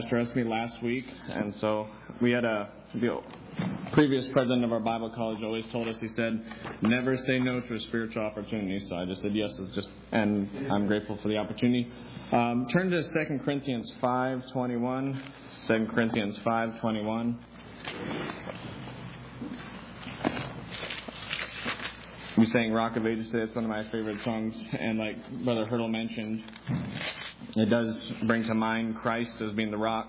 Addressed me last week, and so we had the previous president of our Bible college always told us, he said, never say no to a spiritual opportunity. So I just said yes, and I'm grateful for the opportunity. Turn to 2 Corinthians 5:21. 2 Corinthians 5:21. We sang Rock of Ages today. It's one of my favorite songs, and like Brother Hurdle mentioned, it does bring to mind Christ as being the rock.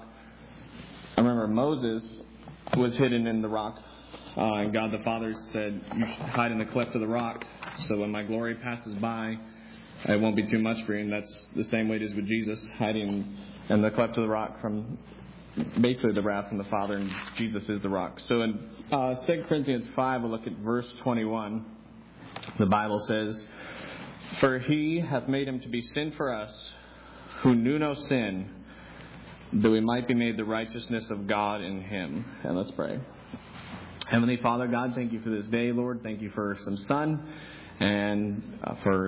I remember Moses was hidden in the rock, and God the Father said, you should hide in the cleft of the rock, so when my glory passes by, it won't be too much for you. And that's the same way it is with Jesus, hiding in the cleft of the rock from basically the wrath from the Father, and Jesus is the rock. So in 2 Corinthians 5, we'll look at verse 21. The Bible says, "For he hath made him to be sin for us, who knew no sin, that we might be made the righteousness of God in him." And let's pray. Heavenly Father, God, thank you for this day, Lord. Thank you for some sun and for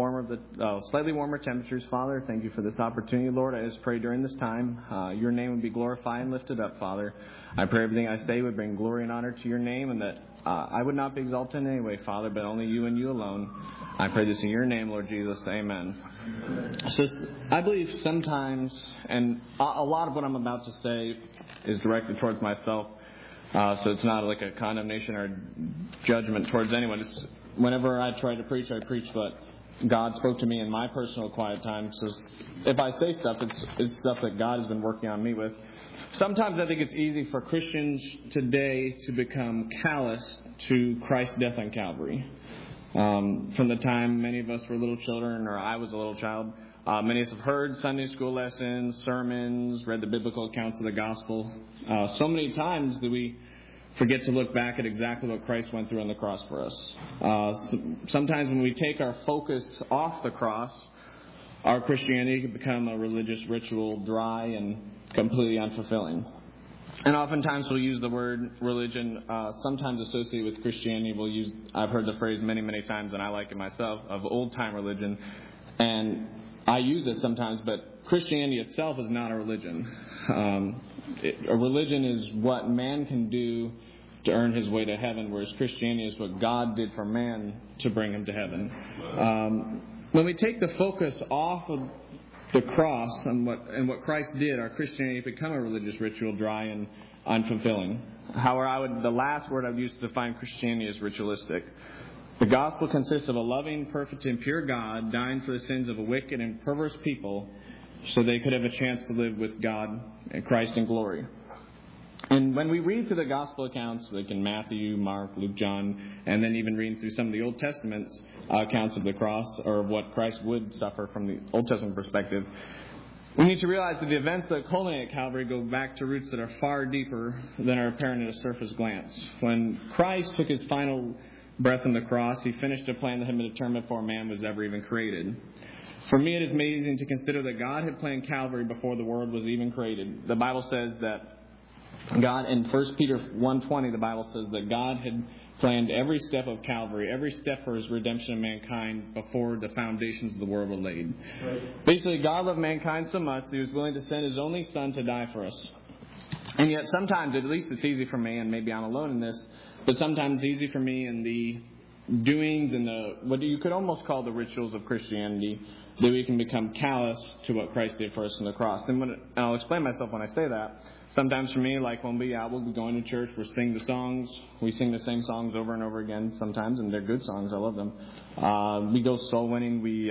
the slightly warmer temperatures, Father. Thank you for this opportunity, Lord. I just pray during this time, your name would be glorified and lifted up, Father. I pray everything I say would bring glory and honor to your name, and that I would not be exalted in any way, Father, but only you and you alone. I pray this in your name, Lord Jesus. Amen. So I believe sometimes, and a lot of what I'm about to say is directed towards myself, so it's not like a condemnation or judgment towards anyone. Whenever I try to preach, I preach what God spoke to me in my personal quiet time. So if I say stuff, it's stuff that God has been working on me with. Sometimes I think it's easy for Christians today to become callous to Christ's death on Calvary. From the time many of us were little children, or I was a little child, many of us have heard Sunday school lessons, sermons, read the biblical accounts of the gospel. So many times do we forget to look back at exactly what Christ went through on the cross for us. Sometimes when we take our focus off the cross, our Christianity can become a religious ritual, dry and completely unfulfilling. And oftentimes we'll use the word religion, sometimes associated with Christianity. I've heard the phrase many, many times, and I like it myself, of old-time religion. And I use it sometimes, but Christianity itself is not a religion. A religion is what man can do to earn his way to heaven, whereas Christianity is what God did for man to bring him to heaven. When we take the focus off of the cross and what Christ did, our Christianity become a religious ritual, dry and unfulfilling. However, the last word I've used to define Christianity is ritualistic. The gospel consists of a loving, perfect, and pure God dying for the sins of a wicked and perverse people so they could have a chance to live with God and Christ in glory. And when we read through the gospel accounts, like in Matthew, Mark, Luke, John, and then even reading through some of the Old Testament accounts of the cross, or what Christ would suffer from the Old Testament perspective, we need to realize that the events that culminate at Calvary go back to roots that are far deeper than are apparent at a surface glance. When Christ took his final breath on the cross, he finished a plan that had been determined before man was ever even created. For me, it is amazing to consider that God had planned Calvary before the world was even created. The Bible says that God, in 1 Peter 1:20, the Bible says that God had planned every step of Calvary, every step for his redemption of mankind before the foundations of the world were laid. Right. Basically, God loved mankind so much that he was willing to send his only son to die for us. And yet sometimes, at least it's easy for me, and maybe I'm alone in this, but sometimes it's easy for me in the doings and what you could almost call the rituals of Christianity, that we can become callous to what Christ did for us on the cross. And I'll explain myself when I say that. Sometimes for me, like when we'll be going to church, we'll sing the songs. We sing the same songs over and over again sometimes, and they're good songs. I love them. We go soul winning. We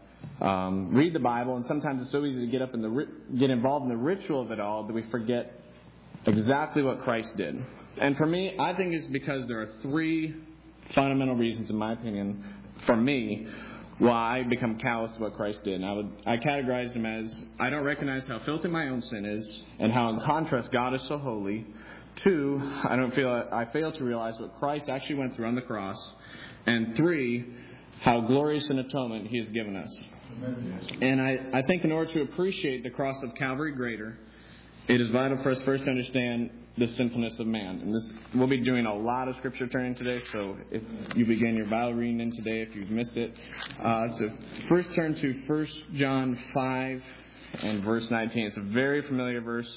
read the Bible, and sometimes it's so easy to get involved in the ritual of it all that we forget exactly what Christ did. And for me, I think it's because there are three fundamental reasons, in my opinion, for me, why I become callous to what Christ did. And I categorize them as, I don't recognize how filthy my own sin is, and how in contrast God is so holy. 2, I fail to realize what Christ actually went through on the cross. And 3, how glorious an atonement he has given us. And I think in order to appreciate the cross of Calvary greater, it is vital for us first to understand the sinfulness of man. And we'll be doing a lot of scripture turning today, so if you begin your Bible reading in today, if you've missed it. So first turn to 1 John 5, and verse 19. It's a very familiar verse.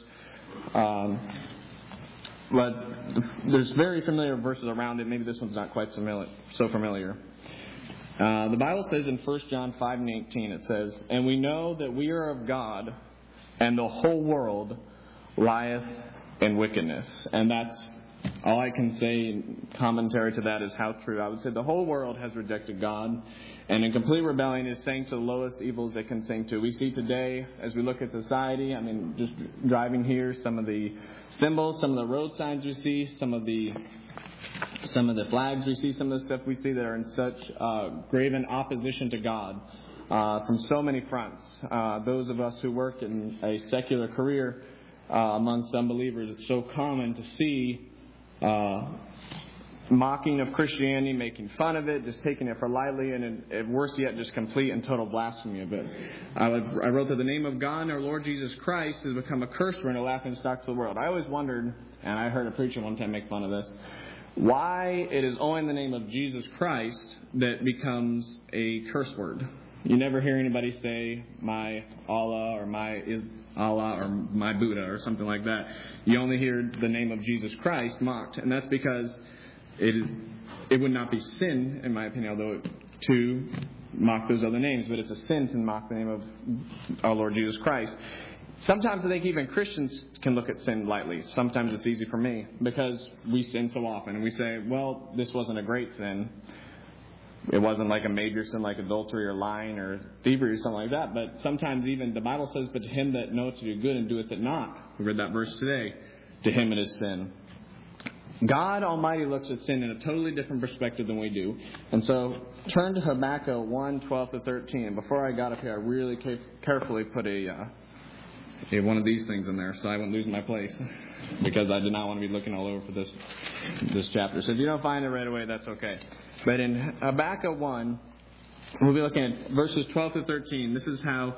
But there's very familiar verses around it. Maybe this one's not quite so familiar. The Bible says in 1 John 5:18, it says, "And we know that we are of God, and the whole world lieth in wickedness." And that's all I can say in commentary to that is how true. I would say the whole world has rejected God, and in complete rebellion is saying to the lowest evils it can sing to. We see today, as we look at society, just driving here, some of the symbols, some of the road signs we see, some of the flags we see, some of the stuff we see that are in such graven opposition to God from so many fronts. Those of us who work in a secular career among some believers, it's so common to see mocking of Christianity, making fun of it, just taking it for lightly, and worse yet, just complete and total blasphemy of it. I wrote that the name of God and our Lord Jesus Christ has become a curse word and a laughing stock to the world. I always wondered, and I heard a preacher one time make fun of this, why it is only in the name of Jesus Christ that becomes a curse word. You never hear anybody say my Allah or my Allah or my Buddha or something like that. You only hear the name of Jesus Christ mocked, and that's because it would not be sin, in my opinion, although to mock those other names, but it's a sin to mock the name of our Lord Jesus Christ. Sometimes I think even Christians can look at sin lightly. Sometimes it's easy for me because we sin so often, and we say, well, this wasn't a great sin. It wasn't like a major sin like adultery or lying or thievery or something like that. But sometimes even the Bible says, but to him that knoweth to do good and doeth it not. We read that verse today. To him it is sin. God Almighty looks at sin in a totally different perspective than we do. And so turn to Habakkuk 1:12-13. And before I got up here, I really carefully put one of these things in there so I wouldn't lose my place because I did not want to be looking all over for this chapter. So if you don't find it right away, that's okay. But in Habakkuk 1, we'll be looking at verses 12-13. This is how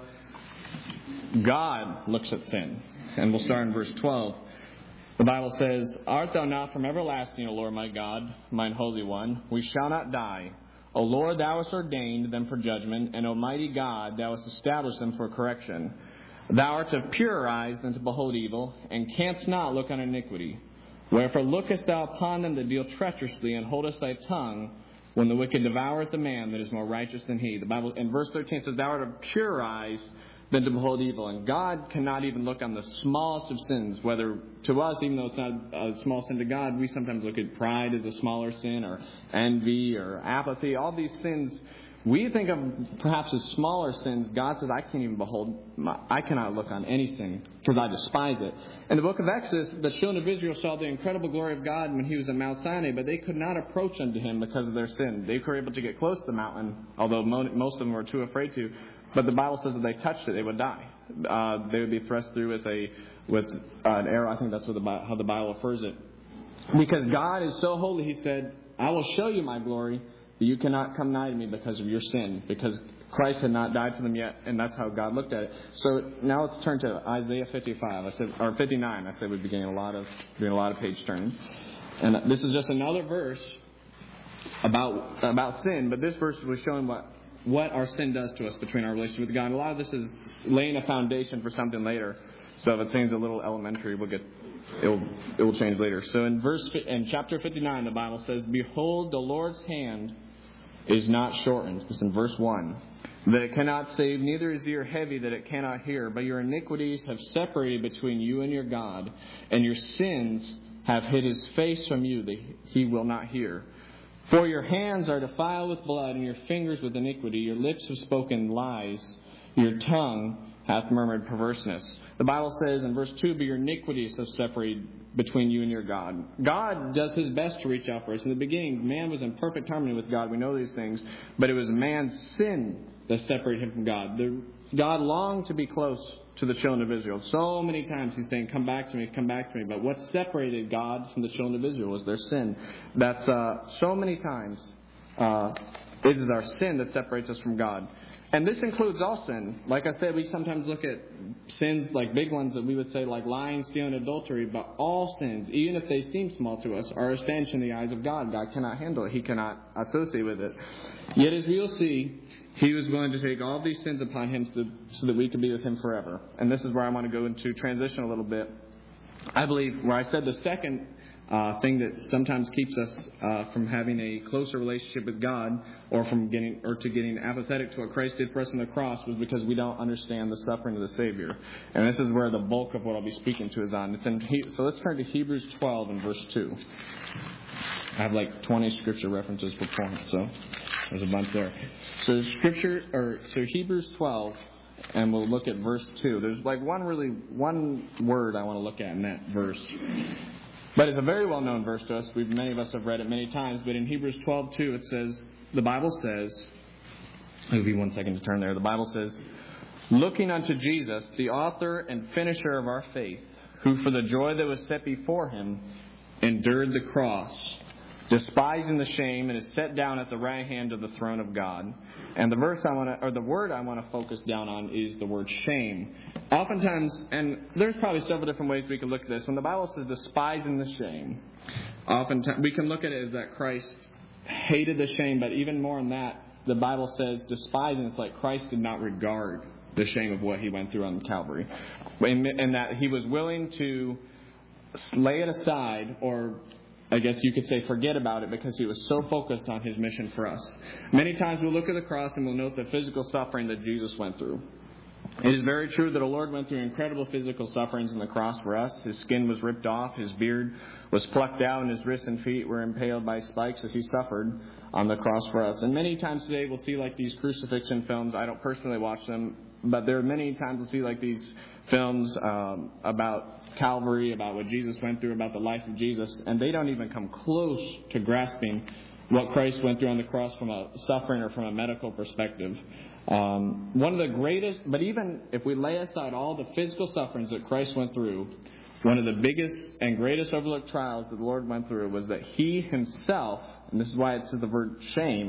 God looks at sin. And we'll start in verse 12. The Bible says, "Art thou not from everlasting, O Lord my God, mine Holy One? We shall not die. O Lord, thou hast ordained them for judgment, and O mighty God, thou hast established them for correction. Thou art of purer eyes than to behold evil, and canst not look on iniquity. Wherefore lookest thou upon them that deal treacherously, and holdest thy tongue, when the wicked devoureth the man that is more righteous than he." The Bible in verse 13 says, "Thou art of purer eyes than to behold evil." And God cannot even look on the smallest of sins, whether to us, even though it's not a small sin to God, we sometimes look at pride as a smaller sin, or envy, or apathy. All these sins we think of perhaps as smaller sins. God says, I cannot look on any sin because I despise it. In the book of Exodus, the children of Israel saw the incredible glory of God when he was at Mount Sinai, but they could not approach unto him because of their sin. They were able to get close to the mountain, although most of them were too afraid to. But the Bible says if they touched it, they would die. They would be thrust through with an arrow. I think that's how the Bible refers it. Because God is so holy, he said, I will show you my glory, but you cannot come nigh to me because of your sin, because Christ had not died for them yet, and that's how God looked at it. So now let's turn to Isaiah 59. I said we'd be doing a lot of page turning, and this is just another verse about sin. But this verse was showing what our sin does to us between our relationship with God. And a lot of this is laying a foundation for something later. So if it seems a little elementary, it will change later. So in chapter 59, the Bible says, "Behold, the Lord's hand is not shortened." This is in verse 1. "That it cannot save, neither is ear heavy that it cannot hear. But your iniquities have separated between you and your God, and your sins have hid his face from you that he will not hear. For your hands are defiled with blood, and your fingers with iniquity. Your lips have spoken lies. Your tongue hath murmured perverseness." The Bible says in verse 2, "But your iniquities have separated between you and your God." God does his best to reach out for us. In the beginning, man was in perfect harmony with God. We know these things. But it was man's sin that separated him from God. God longed to be close to the children of Israel. So many times he's saying, come back to me, come back to me. But what separated God from the children of Israel was their sin. That's so many times it is our sin that separates us from God. And this includes all sin. Like I said, we sometimes look at sins like big ones that we would say like lying, stealing, adultery. But all sins, even if they seem small to us, are a stench in the eyes of God. God cannot handle it. He cannot associate with it. Yet as we will see, He was willing to take all these sins upon Him so that we could be with Him forever. And this is where I want to go into transition a little bit. I believe where I said the second thing that sometimes keeps us from having a closer relationship with God or getting apathetic to what Christ did for us on the cross was because we don't understand the suffering of the Savior. And this is where the bulk of what I'll be speaking to is on. So let's turn to Hebrews 12 and verse 2. I have like 20 scripture references per point, so there's a bunch there. So Hebrews 12, and we'll look at verse 2. There's like one word I want to look at in that verse. But it's a very well-known verse to us. Many of us have read it many times. But in Hebrews 12:2, it says, the Bible says, I'll give you 1 second to turn there. The Bible says, looking unto Jesus, the author and finisher of our faith, who for the joy that was set before Him endured the cross, despising the shame, and is set down at the right hand of the throne of God. And the word I want to focus down on is the word shame. Oftentimes, and there's probably several different ways we can look at this. When the Bible says despising the shame, oftentimes we can look at it as that Christ hated the shame, but even more than that, the Bible says despising, it's like Christ did not regard the shame of what He went through on Calvary. And that He was willing to lay it aside, or I guess you could say forget about it, because He was so focused on His mission for us. Many times we'll look at the cross and we'll note the physical suffering that Jesus went through. It is very true that the Lord went through incredible physical sufferings on the cross for us. His skin was ripped off, His beard was plucked out, and His wrists and feet were impaled by spikes as He suffered on the cross for us. And many times today we'll see like these crucifixion films. I don't personally watch them, but there are many times we'll see like these films about Calvary, about what Jesus went through, about the life of Jesus, and they don't even come close to grasping what Christ went through on the cross from a suffering or from a medical perspective. One of the greatest, but even if we lay aside all the physical sufferings that Christ went through, one of the biggest and greatest overlooked trials that the Lord went through was that He Himself, and this is why it says the word shame,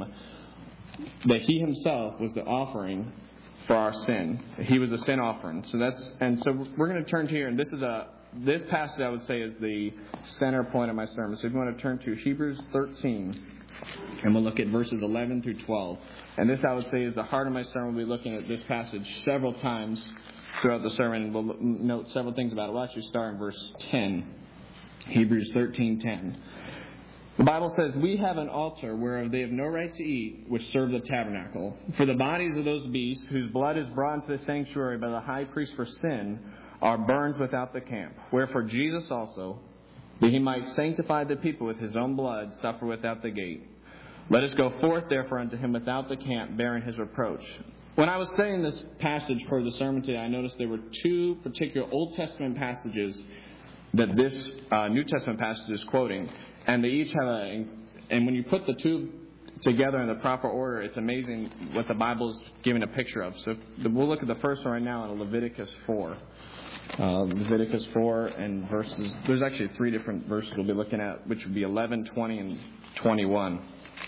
that He Himself was the offering for our sin. He was a sin offering. So we're going to turn to here, and this passage I would say is the center point of my sermon. So if you want to turn to Hebrews 13, and we'll look at verses 11 through 12. And this I would say is the heart of my sermon. We'll be looking at this passage several times throughout the sermon. We'll note several things about it. We'll actually start in verse 10. Hebrews 13:10. The Bible says, we have an altar whereof they have no right to eat, which serve the tabernacle. For the bodies of those beasts, whose blood is brought into the sanctuary by the high priest for sin, are burned without the camp. Wherefore Jesus also, that He might sanctify the people with His own blood, suffer without the gate. Let us go forth therefore unto Him without the camp, bearing His reproach. When I was studying this passage for the sermon today, I noticed there were two particular Old Testament passages that this New Testament passage is quoting. And they each have and when you put the two together in the proper order, it's amazing what the Bible's giving a picture of. So we'll look at the first one right now in Leviticus 4. Leviticus 4 and verses, there's actually 3 different verses we'll be looking at, which would be 11, 20, and 21.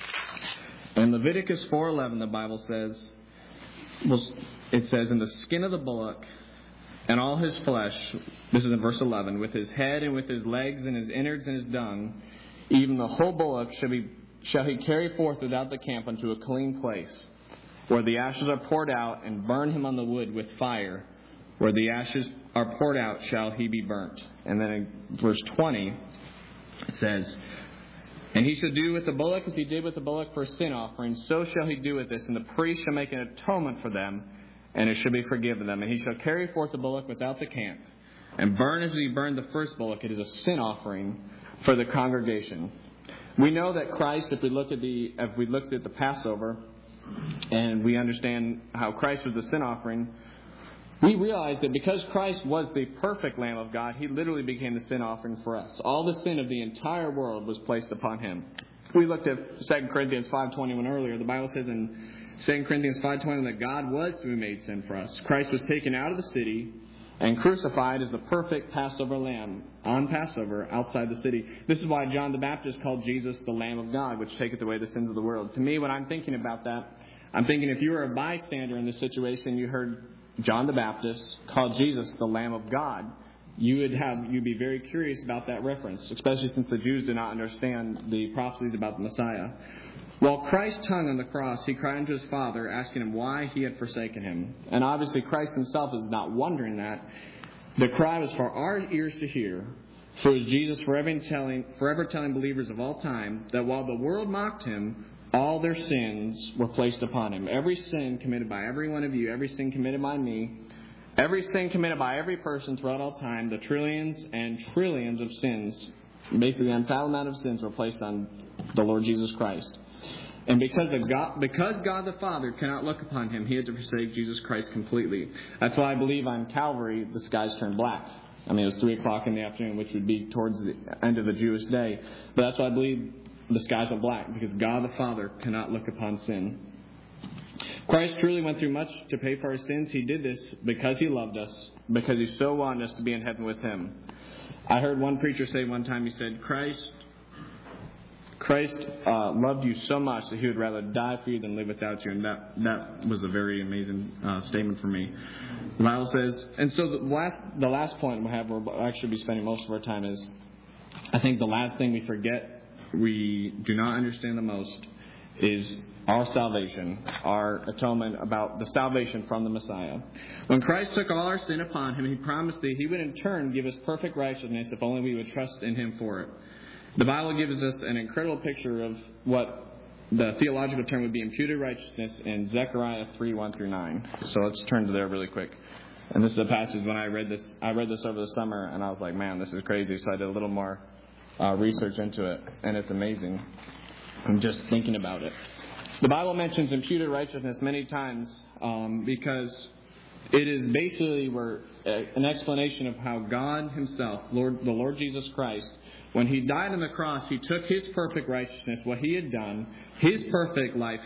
In Leviticus 4:11, the Bible says, it says, in the skin of the bullock and all his flesh, this is in verse 11, with his head and with his legs and his innards and his dung, even the whole bullock shall he carry forth without the camp unto a clean place, where the ashes are poured out, and burn him on the wood with fire. Where the ashes are poured out shall he be burnt. And then in verse 20, it says, and he shall do with the bullock as he did with the bullock for a sin offering, so shall he do with this, and the priest shall make an atonement for them, and it shall be forgiven them. And he shall carry forth the bullock without the camp, and burn as he burned the first bullock. It is a sin offering for the congregation. We know that Christ, if we looked at the Passover, and we understand how Christ was the sin offering, we realize that because Christ was the perfect Lamb of God, He literally became the sin offering for us. All the sin of the entire world was placed upon Him. We looked at 2 Corinthians 5:21 earlier. The Bible says in 2 Corinthians 5:20 that God was to be made sin for us. Christ was taken out of the city and crucified as the perfect Passover lamb on Passover outside the city. This is why John the Baptist called Jesus the Lamb of God, which taketh away the sins of the world. To me, when I'm thinking about that, I'm thinking if you were a bystander in this situation, you heard John the Baptist call Jesus the Lamb of God, you'd be very curious about that reference, especially since the Jews did not understand the prophecies about the Messiah. While Christ hung on the cross, he cried unto his Father, asking him why he had forsaken him. And obviously Christ himself is not wondering that. The cry was for our ears to hear. For it was Jesus forever telling believers of all time that while the world mocked him, all their sins were placed upon him. Every sin committed by every one of you, every sin committed by me, every sin committed by every person throughout all time, the trillions and trillions of sins, basically the unfathomable amount of sins were placed on the Lord Jesus Christ. And because God the Father cannot look upon him, he had to forsake Jesus Christ completely. That's why I believe on Calvary the skies turned black. I mean, it was 3 o'clock in the afternoon, which would be towards the end of the Jewish day. But that's why I believe the skies are black, because God the Father cannot look upon sin. Christ truly went through much to pay for our sins. He did this because he loved us, because he so wanted us to be in heaven with him. I heard one preacher say one time, he said, Christ loved you so much that he would rather die for you than live without you. And that was a very amazing statement for me. The Bible says, and so the last point we'll actually be spending most of our time is, I think the last thing we forget, we do not understand the most, is our salvation, our atonement, about the salvation from the Messiah. When Christ took all our sin upon him, he promised that he would in turn give us perfect righteousness if only we would trust in him for it. The Bible gives us an incredible picture of what the theological term would be imputed righteousness in Zechariah 3:1-9. So let's turn to there really quick. And this is a passage when I read this over the summer, and I was like, man, this is crazy. So I did a little more research into it, and it's amazing. I'm just thinking about it. The Bible mentions imputed righteousness many times because it is basically an explanation of how God himself, the Lord Jesus Christ, when he died on the cross, he took his perfect righteousness, what he had done, his perfect life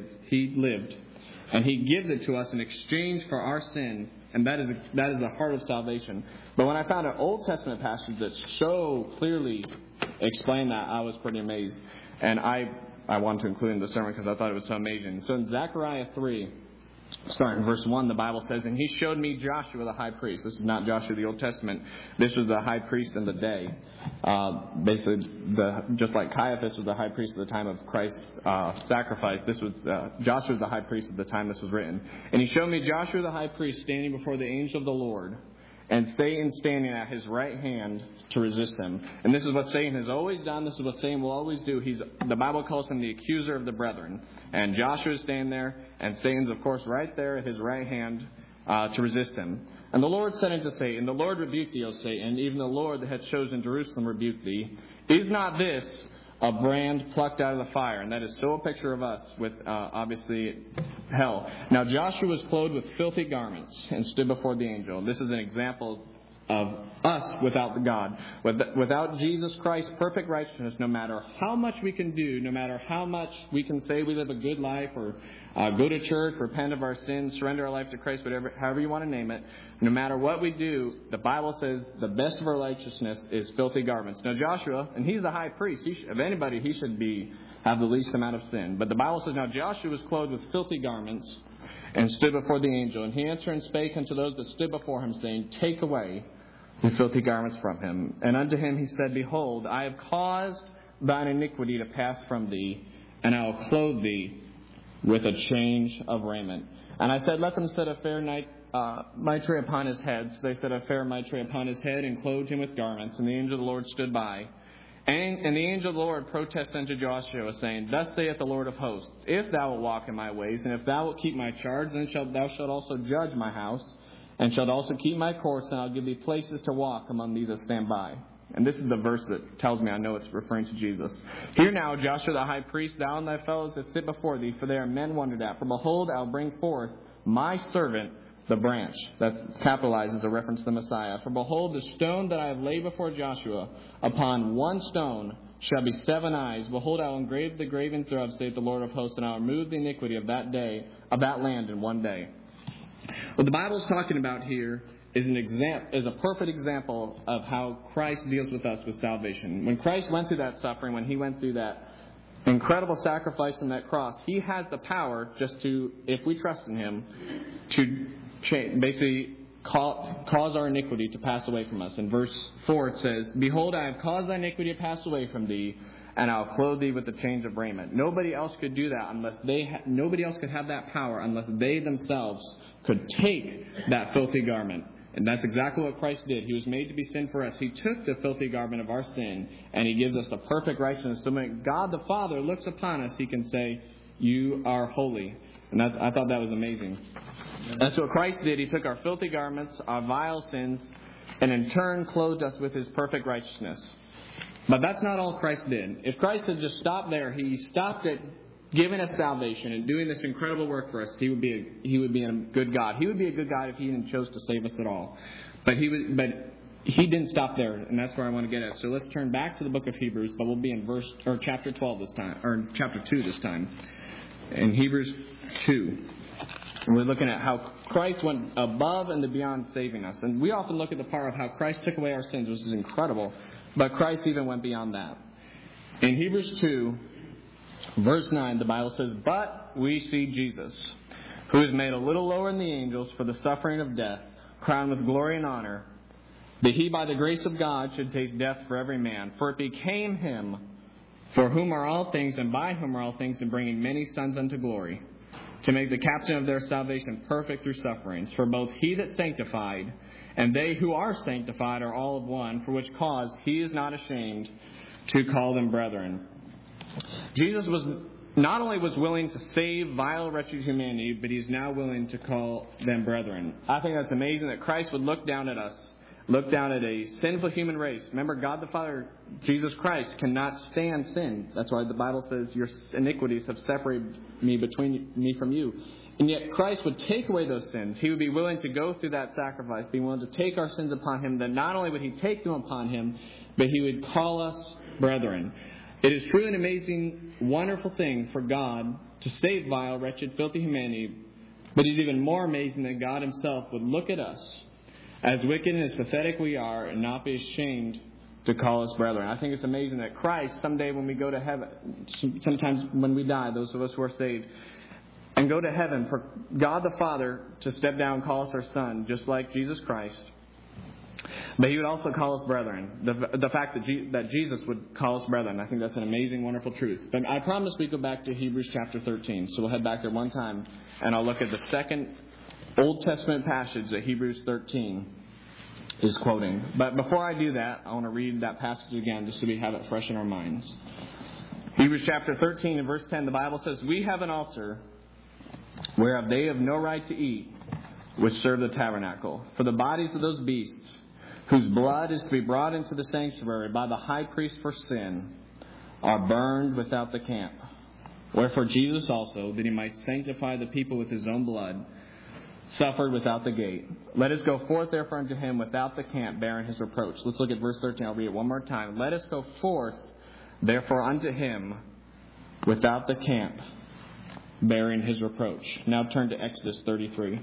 he lived, and he gives it to us in exchange for our sin, and that is the heart of salvation. But when I found an Old Testament passage that so clearly explained that, I was pretty amazed. And I wanted to include it in the sermon because I thought it was so amazing. So in Zechariah 3, starting in verse 1, the Bible says, and he showed me Joshua the high priest. This is not Joshua of the Old Testament. This was the high priest in the day. Basically, just like Caiaphas was the high priest at the time of Christ's sacrifice, this was Joshua was the high priest at the time this was written. And he showed me Joshua the high priest standing before the angel of the Lord, and Satan standing at his right hand to resist him. And this is what Satan has always done. This is what Satan will always do. The Bible calls him the accuser of the brethren. And Joshua is standing there, and Satan's, of course, right there at his right hand to resist him. And the Lord said unto Satan, the Lord rebuked thee, O Satan, even the Lord that had chosen Jerusalem rebuked thee. Is not this a brand plucked out of the fire? And that is so a picture of us with, obviously, hell. Now Joshua was clothed with filthy garments and stood before the angel. This is an example of us without God. Without Jesus Christ's perfect righteousness, no matter how much we can do, no matter how much we can say we live a good life or go to church, repent of our sins, surrender our life to Christ, however you want to name it, no matter what we do, the Bible says the best of our righteousness is filthy garments. Now Joshua, and he's the high priest, of anybody, he should have the least amount of sin. But the Bible says, now Joshua was clothed with filthy garments and stood before the angel. And he answered and spake unto those that stood before him, saying, take away the filthy garments from him. And unto him he said, behold, I have caused thine iniquity to pass from thee, and I will clothe thee with a change of raiment. And I said, let them set a fair mitre upon his head. So they set a fair mitre upon his head, and clothed him with garments. And the angel of the Lord stood by. And the angel of the Lord protested unto Joshua, saying, thus saith the Lord of hosts, if thou wilt walk in my ways, and if thou wilt keep my charge, then thou shalt also judge my house, and shalt also keep my courts, and I'll give thee places to walk among these that stand by. And this is the verse that tells me I know it's referring to Jesus. Hear now, Joshua the high priest, thou and thy fellows that sit before thee, for they are men wondered at. For behold, I'll bring forth my servant, the branch. That's capitalized as a reference to the Messiah. For behold, the stone that I have laid before Joshua, upon one stone shall be 7 eyes. Behold, I will engrave the gravings thereof, saith the Lord of hosts, and I will remove the iniquity of that land in one day. What the Bible is talking about here is a perfect example of how Christ deals with us with salvation. When Christ went through that suffering, when he went through that incredible sacrifice on that cross, He has the power just to, if we trust in Him, to basically cause our iniquity to pass away from us. In verse 4 it says, "Behold, I have caused thy iniquity to pass away from thee, and I'll clothe thee with the change of raiment." Nobody else could do that unless nobody else could have that power unless they themselves could take that filthy garment. And that's exactly what Christ did. He was made to be sin for us. He took the filthy garment of our sin, and He gives us a perfect righteousness. So when God the Father looks upon us, He can say, "You are holy." And I thought that was amazing. That's what Christ did. He took our filthy garments, our vile sins, and in turn clothed us with His perfect righteousness. But that's not all Christ did. If Christ had just stopped there, He stopped at giving us salvation and doing this incredible work for us, He would be a good God. He would be a good God if He even chose to save us at all. But He didn't stop there, and that's where I want to get at. So let's turn back to the book of Hebrews, but we'll be in chapter 12 this time, or chapter 2 this time. In Hebrews 2. And we're looking at how Christ went above and beyond saving us. And we often look at the part of how Christ took away our sins, which is incredible. But Christ even went beyond that. In Hebrews 2, verse 9, the Bible says, "But we see Jesus, who is made a little lower than the angels for the suffering of death, crowned with glory and honor, that He by the grace of God should taste death for every man. For it became Him, for whom are all things and by whom are all things, in bringing many sons unto glory, to make the captain of their salvation perfect through sufferings. For both He that sanctified and they who are sanctified are all of one, for which cause He is not ashamed to call them brethren." Jesus was not only was willing to save vile, wretched humanity, but He's now willing to call them brethren. I think that's amazing that Christ would look down at us, look down at a sinful human race. Remember, God the Father, Jesus Christ, cannot stand sin. That's why the Bible says, "Your iniquities have separated me from you." And yet Christ would take away those sins. He would be willing to go through that sacrifice, be willing to take our sins upon Him. Then not only would He take them upon Him, but He would call us brethren. It is truly an amazing, wonderful thing for God to save vile, wretched, filthy humanity. But it's even more amazing that God Himself would look at us, as wicked and as pathetic we are, and not be ashamed to call us brethren. I think it's amazing that Christ, someday when we go to heaven, sometimes when we die, those of us who are saved, and go to heaven, for God the Father to step down and call us our Son, just like Jesus Christ. But He would also call us brethren. The fact that Jesus would call us brethren, I think that's an amazing, wonderful truth. But I promise we go back to Hebrews chapter 13. So we'll head back there one time, and I'll look at the second Old Testament passage that Hebrews 13 is quoting. But before I do that, I want to read that passage again just so we have it fresh in our minds. Hebrews chapter 13 and verse 10, the Bible says, "We have an altar whereof they have no right to eat, which serve the tabernacle. For the bodies of those beasts, whose blood is to be brought into the sanctuary by the high priest for sin, are burned without the camp. Wherefore Jesus also, that He might sanctify the people with His own blood, suffered without the gate. Let us go forth therefore unto Him without the camp, bearing His reproach." Let's look at verse 13. I'll read it one more time. "Let us go forth therefore unto Him without the camp, bearing His reproach." Now turn to Exodus 33.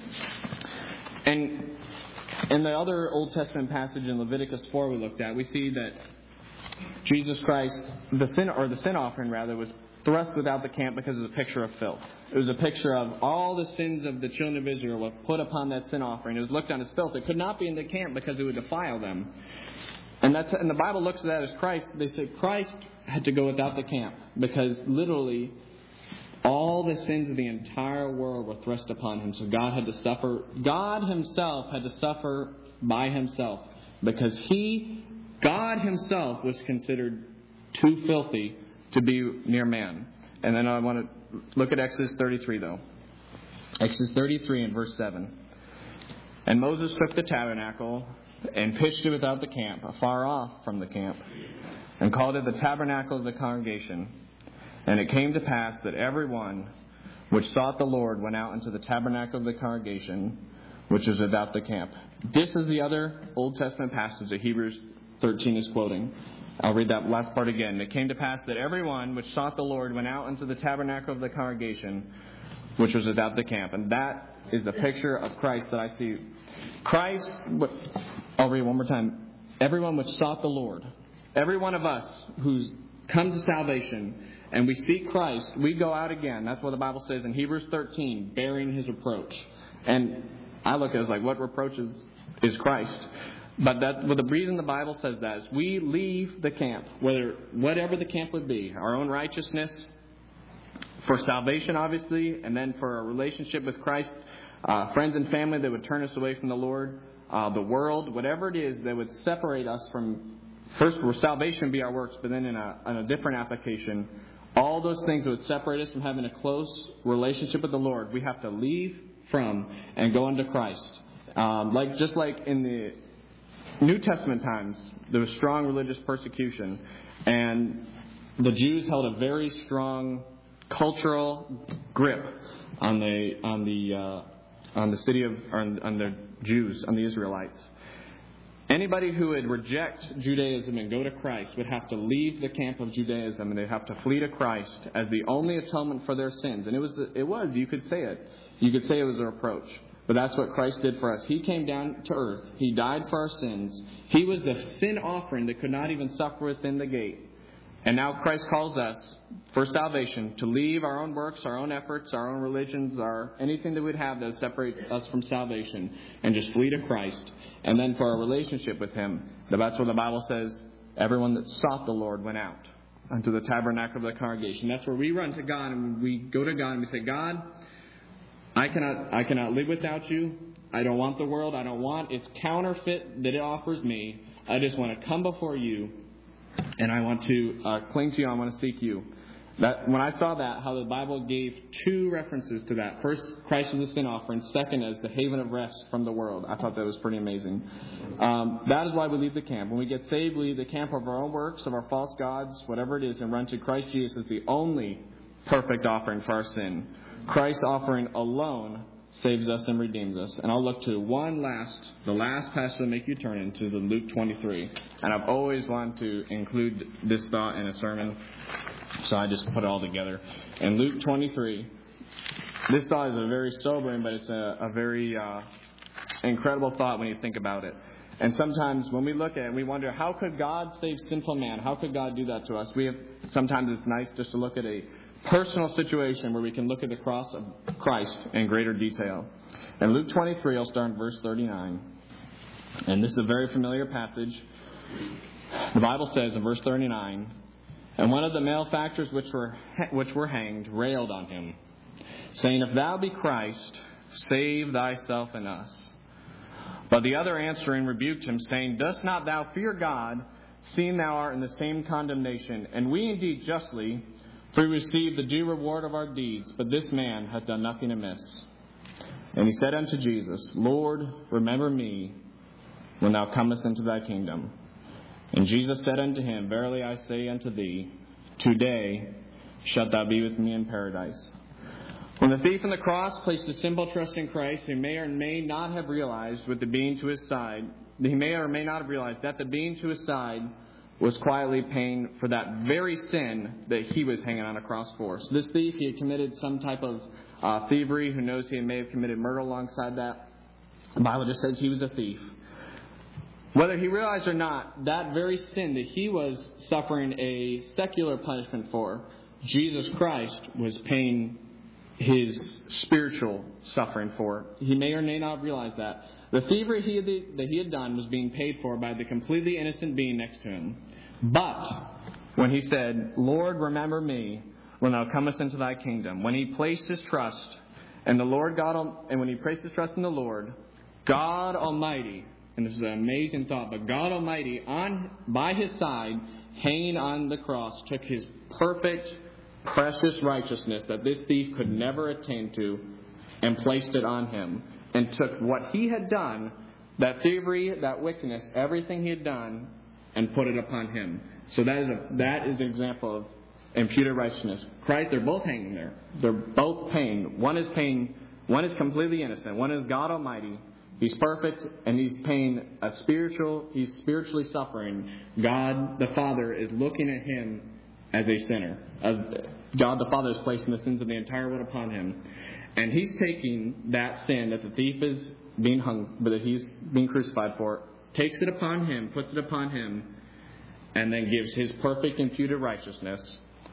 And in the other Old Testament passage in Leviticus 4 we looked at, we see that Jesus Christ, the sin offering was thrust without the camp because it was a picture of filth. It was a picture of all the sins of the children of Israel were put upon that sin offering. It was looked on as filth. It could not be in the camp because it would defile them. And the Bible looks at that as Christ. They say Christ had to go without the camp because literally all the sins of the entire world were thrust upon Him. So God had to suffer. God Himself had to suffer by Himself because God Himself was considered too filthy to be near man. And then I want to look at Exodus 33 though. Exodus 33 and verse 7. "And Moses took the tabernacle and pitched it without the camp, afar off from the camp, and called it the tabernacle of the congregation. And it came to pass that every one which sought the Lord went out into the tabernacle of the congregation, which is without the camp." This is the other Old Testament passage that Hebrews 13 is quoting. I'll read that last part again. "It came to pass that every one which sought the Lord went out into the tabernacle of the congregation, which was without the camp." And that is the picture of Christ that I see. Christ, I'll read it one more time. Everyone which sought the Lord, every one of us who's come to salvation, and we see Christ, we go out again. That's what the Bible says in Hebrews 13, bearing his reproach. And I look at it as like, what reproach is Christ? But the reason the Bible says that is we leave the camp, whatever the camp would be, our own righteousness, for salvation, obviously, and then for a relationship with Christ, friends and family that would turn us away from the Lord, the world, whatever it is that would separate us from, first, for salvation be our works, but then in a different application, all those things that would separate us from having a close relationship with the Lord, we have to leave from and go into Christ. Just like in the New Testament times, there was strong religious persecution, and the Jews held a very strong cultural grip on the Jews, on the Israelites. Anybody who would reject Judaism and go to Christ would have to leave the camp of Judaism, and they'd have to flee to Christ as the only atonement for their sins. And you could say it. You could say it was a reproach. But that's what Christ did for us. He came down to earth. He died for our sins. He was the sin offering that could not even suffer within the gate. And now Christ calls us for salvation to leave our own works, our own efforts, our own religions, anything that we'd have that would separate us from salvation, and just flee to Christ. And then for our relationship with Him, that's what the Bible says, everyone that sought the Lord went out unto the tabernacle of the congregation. That's where we run to God, and we go to God and we say, God, I cannot live without you. I don't want the world. I don't want its counterfeit that it offers me. I just want to come before you, and I want to cling to you. I want to seek you. When I saw that, how the Bible gave two references to that. First, Christ as the sin offering. Second, as the haven of rest from the world. I thought that was pretty amazing. That is why we leave the camp. When we get saved, we leave the camp of our own works, of our false gods, whatever it is, and run to Christ Jesus as the only perfect offering for our sin. Christ's offering alone saves us and redeems us. And I'll look to the last passage to make you turn into the Luke 23. And I've always wanted to include this thought in a sermon, so I just put it all together. In Luke 23, this thought is a very sobering, but it's a very incredible thought when you think about it. And sometimes when we look at it, we wonder, how could God save sinful man? How could God do that to us? Sometimes it's nice just to look at a personal situation where we can look at the cross of Christ in greater detail. In Luke 23, I'll start in verse 39. And this is a very familiar passage. The Bible says in verse 39, and one of the malefactors which were hanged railed on him, saying, if thou be Christ, save thyself and us. But the other answering rebuked him, saying, dost not thou fear God, seeing thou art in the same condemnation? And we indeed justly, for we receive the due reward of our deeds, but this man hath done nothing amiss. And he said unto Jesus, Lord, remember me when thou comest into thy kingdom. And Jesus said unto him, verily I say unto thee, today shalt thou be with me in paradise. When the thief on the cross placed a simple trust in Christ, he may or may not have realized that the being to his side was quietly paying for that very sin that he was hanging on a cross for. So this thief, he had committed some type of thievery. Who knows, he may have committed murder alongside that. The Bible just says he was a thief. Whether he realized or not, that very sin that he was suffering a secular punishment for, Jesus Christ was paying his spiritual suffering for. He may or may not realize that. The thievery that he had done was being paid for by the completely innocent being next to him. But when he said, Lord, remember me when thou comest into thy kingdom, when he placed his trust in the Lord God, and when he placed his trust in the Lord, God Almighty, and this is an amazing thought, but God Almighty by his side, hanging on the cross, took his perfect, precious righteousness that this thief could never attain to, and placed it on him. And took what he had done, that thievery, that wickedness, everything he had done, and put it upon him. So that is an example of imputed righteousness. Christ, they're both hanging there. They're both paying. One is completely innocent. One is God Almighty. He's perfect, and he's paying he's spiritually suffering. God the Father is looking at him as a sinner. As God the Father is placing the sins of the entire world upon him. And he's taking that sin that the thief is being hung, but that he's being crucified for, takes it upon him, puts it upon him, and then gives his perfect imputed righteousness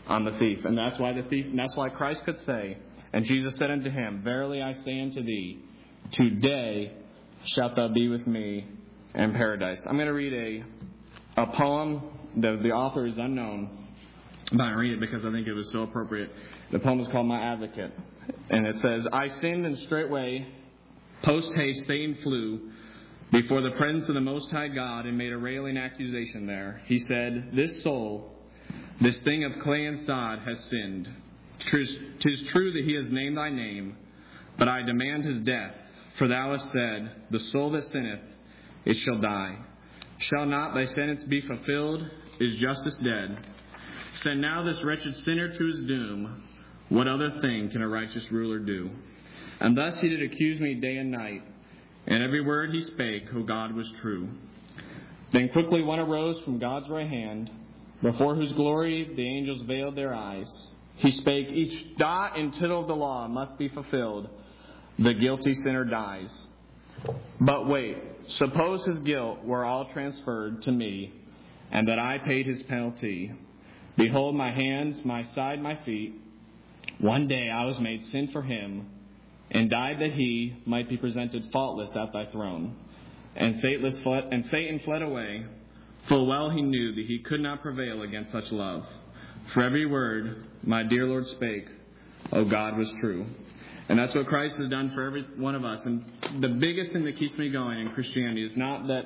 on the thief. And that's why Christ could say, and Jesus said unto him, Verily I say unto thee, today shalt thou be with me in paradise. I'm going to read a poem. The author is unknown, but I read it because I think it was so appropriate. The poem is called My Advocate. And it says, I sinned, and straightway, post haste, Satan flew before the presence of the Most High God and made a railing accusation there. He said, This soul, this thing of clay and sod, has sinned. 'Tis true that he has named thy name, but I demand his death. For thou hast said, The soul that sinneth, it shall die. Shall not thy sentence be fulfilled? Is justice dead? Send now this wretched sinner to his doom. What other thing can a righteous ruler do? And thus he did accuse me day and night, and every word he spake, O God, was true. Then quickly one arose from God's right hand, before whose glory the angels veiled their eyes. He spake, Each dot and tittle of the law must be fulfilled. The guilty sinner dies. But wait, suppose his guilt were all transferred to me, and that I paid his penalty. Behold my hands, my side, my feet. One day I was made sin for him, and died that he might be presented faultless at thy throne. And Satan fled away. Full well he knew that he could not prevail against such love. For every word my dear Lord spake, O God, was true. And that's what Christ has done for every one of us. And the biggest thing that keeps me going in Christianity is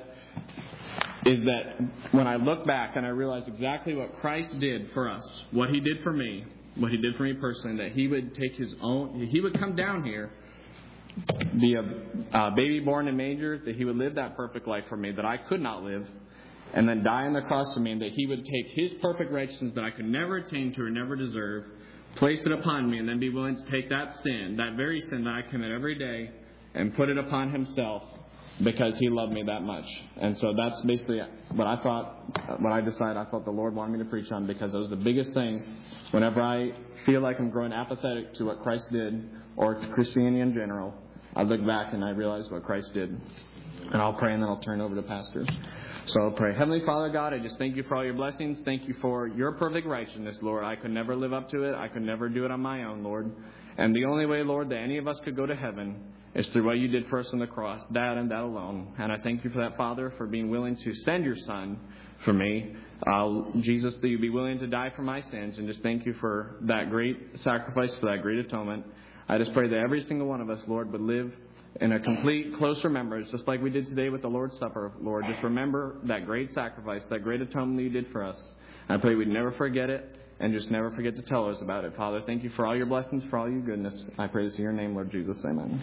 that when I look back and I realize exactly what Christ did for us, what he did for me personally, that he would take he would come down here, be a baby born in manger, that he would live that perfect life for me that I could not live, and then die on the cross for me, and that he would take his perfect righteousness that I could never attain to or never deserve, place it upon me, and then be willing to take that sin, that very sin that I commit every day, and put it upon himself because he loved me that much. And so that's basically what I thought, when I decided I thought the Lord wanted me to preach on, because it was the biggest thing. Whenever I feel like I'm growing apathetic to what Christ did, or to Christianity in general, I look back and I realize what Christ did. And I'll pray, and then I'll turn over to Pastor. So I'll pray. Heavenly Father God, I just thank you for all your blessings. Thank you for your perfect righteousness, Lord. I could never live up to it. I could never do it on my own, Lord. And the only way, Lord, that any of us could go to heaven is through what you did for us on the cross, that and that alone. And I thank you for that, Father, for being willing to send your Son for me. Jesus, that you be willing to die for my sins. And just thank you for that great sacrifice, for that great atonement. I just pray that every single one of us, Lord, would live in a complete, close remembrance, just like we did today with the Lord's Supper, Lord. Just remember that great sacrifice, that great atonement that you did for us. And I pray we'd never forget it, and just never forget to tell us about it. Father, thank you for all your blessings, for all your goodness. I pray this in your name, Lord Jesus. Amen.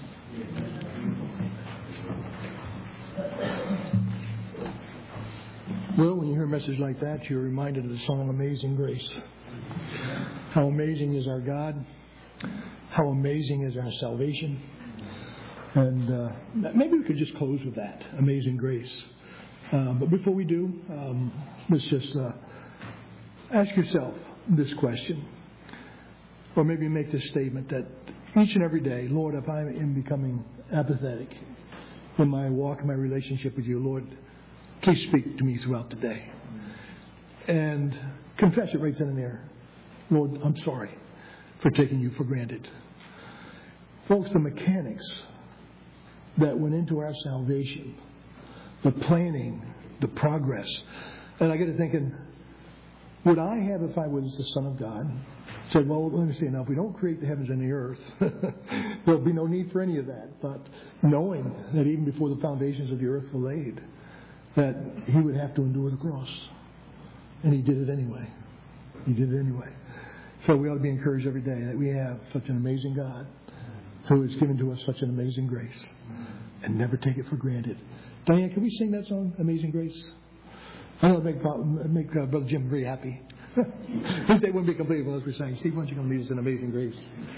Well, when you hear a message like that, you're reminded of the song Amazing Grace. How amazing is our God. How amazing is our salvation. And maybe we could just close with that, Amazing Grace. But before we do, let's just ask yourself this question. Or maybe make this statement that each and every day, Lord, if I am becoming apathetic in my walk, in my relationship with you, Lord, please speak to me throughout the day. And confess it right then and there. Lord, I'm sorry for taking you for granted. Folks, the mechanics that went into our salvation, the planning, the progress. And I get to thinking, would I have, if I was the Son of God, said, well, let me say, now, if we don't create the heavens and the earth, there'll be no need for any of that. But knowing that even before the foundations of the earth were laid, that he would have to endure the cross. And he did it anyway. He did it anyway. So we ought to be encouraged every day that we have such an amazing God who has given to us such an amazing grace, and never take it for granted. Diane, can we sing that song, Amazing Grace? I know it'll make Brother Jim very happy. His day wouldn't be complete unless we sang, Steve, why don't you come lead us in Amazing Grace?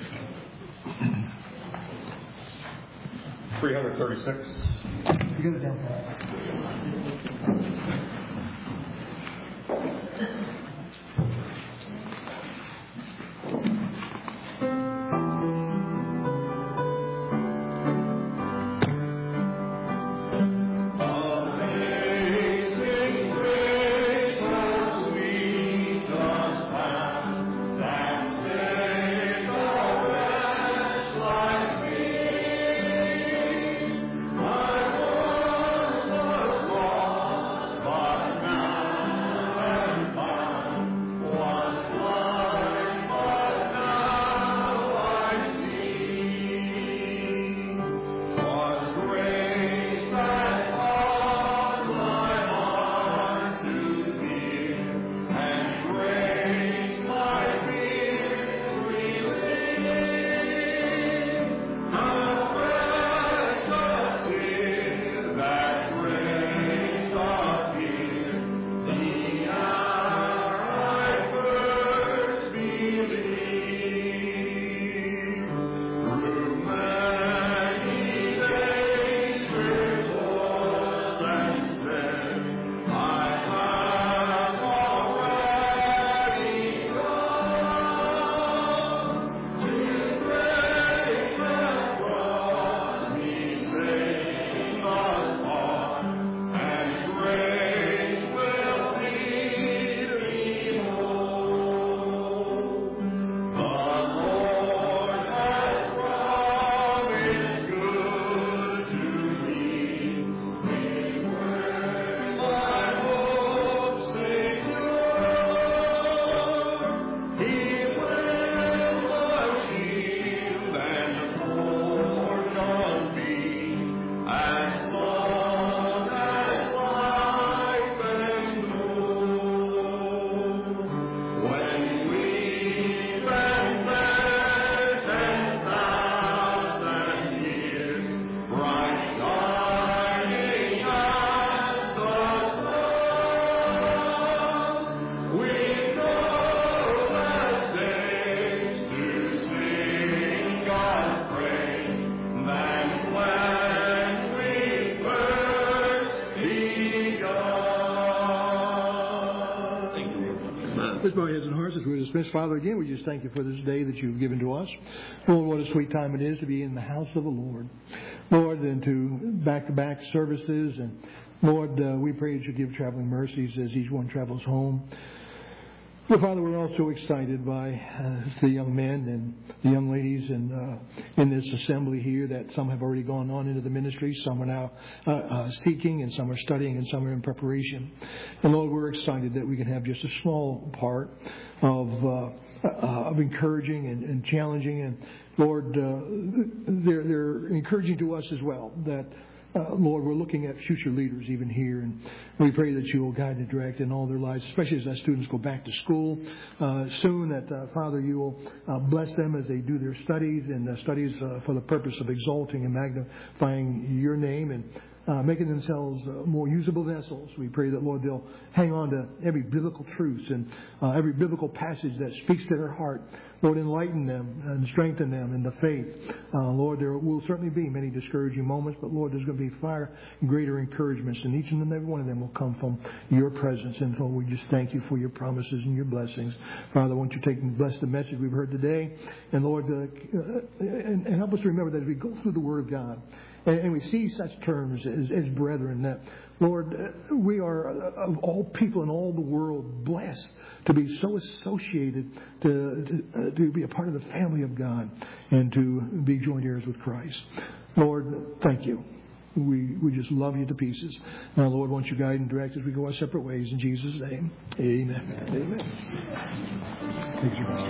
336. You got it down, Pat. Let's bow our heads and hearts as we dismiss. Father, again, we just thank you for this day that you've given to us. Lord, what a sweet time it is to be in the house of the Lord. Lord, and to back-to-back services. And Lord, we pray that you give traveling mercies as each one travels home. Well, Father, we're also excited by the young men and the young ladies in this assembly here, that some have already gone on into the ministry, some are now seeking, and some are studying, and some are in preparation. And Lord, we're excited that we can have just a small part of encouraging and challenging. And Lord, they're encouraging to us as well, that Lord, we're looking at future leaders even here, and we pray that you will guide and direct in all their lives, especially as our students go back to school soon, that, Father, you will bless them as they do their studies, and studies for the purpose of exalting and magnifying your name and making themselves more usable vessels. We pray that, Lord, they'll hang on to every biblical truth and every biblical passage that speaks to their heart. Lord, enlighten them and strengthen them in the faith. Lord, there will certainly be many discouraging moments, but Lord, there's going to be far greater encouragements, and each and every one of them will come from your presence. And so we just thank you for your promises and your blessings. Father, won't you take and bless the message we've heard today, and Lord, and help us to remember that as we go through the Word of God, and we see such terms as brethren, that, Lord, we are, of all people in all the world, blessed to be so associated, to be a part of the family of God, and to be joint heirs with Christ. Lord, thank you. We just love you to pieces. Now, Lord, won't you guide and direct as we go our separate ways. In Jesus' name, amen. Amen. Thank you,